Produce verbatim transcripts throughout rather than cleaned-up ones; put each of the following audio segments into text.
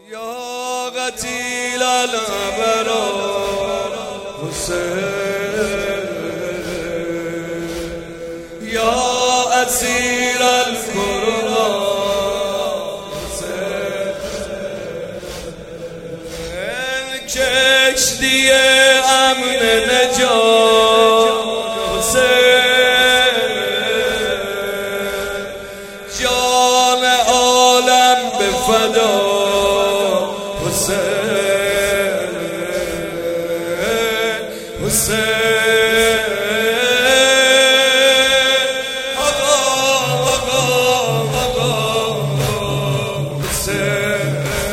یا قتیل الابرار حسین، یا اسیر الکربا حسین، کشتی امن نجات حسین، جان عالم به فدا حسین، حسین آقا آقا آقا حسین،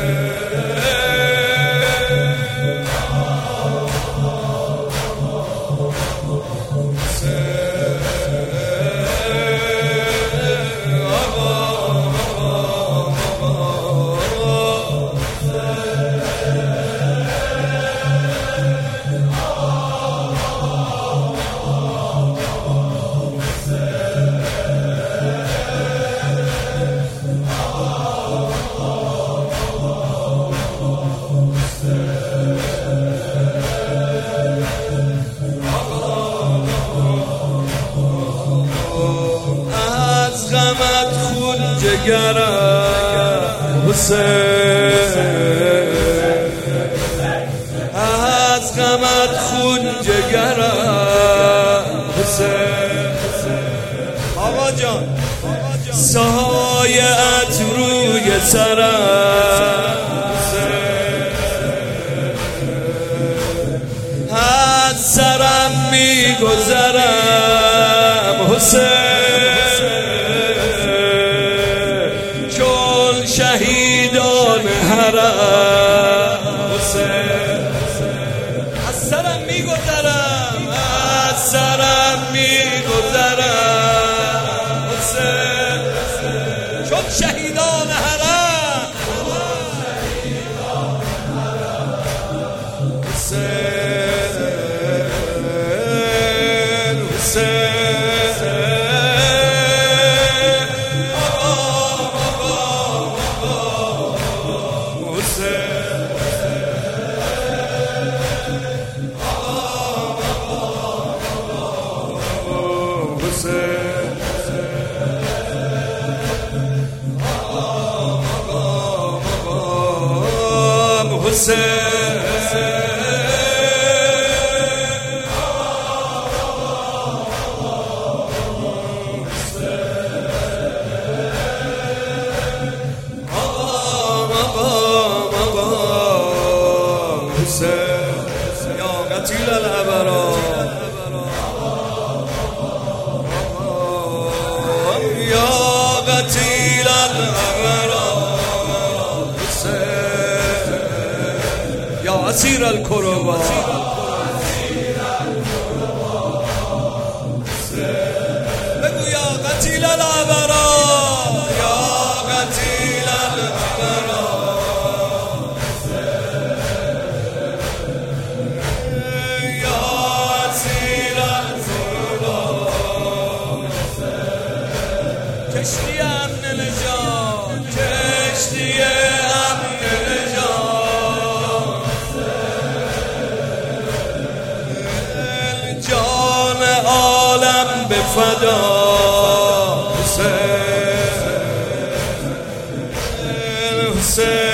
از غمت خون جگرم حسین، از غمت خون جگرم حسین، آقا جان سایه‌ات روی سرم حسین، از سرم میگذرم حسین، چون شهیدان حرم حسین، از سرم میگذرم از سرم میگذرم حسین، چون شهیدان حرم حسین، حسین آقا آقا آقا حسین، حسین یا قتیل الابرار، یا قتیل الابرار حسین، یا اسیر الکربا بگو یا قتیل الابرار، یا قتیل الابرار، یا اسیر الکربا، کشتی امن نجات، کشتی امن نجات، جان عالم به فدا حسین، حسین